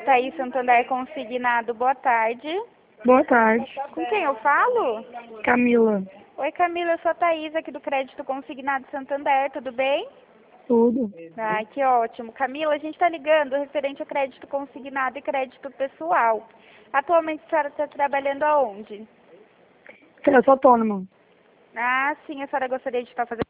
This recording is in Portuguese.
Thaís Santander Consignado, boa tarde. Boa tarde. Com quem eu falo? Camila. Oi, Camila, eu sou a Thaís aqui do Crédito Consignado Santander, tudo bem? Tudo. Ai, que ótimo. Camila, a gente está ligando referente a crédito consignado e crédito pessoal. Atualmente a senhora está trabalhando aonde? Eu sou autônoma. Ah, sim, a senhora gostaria de estar fazendo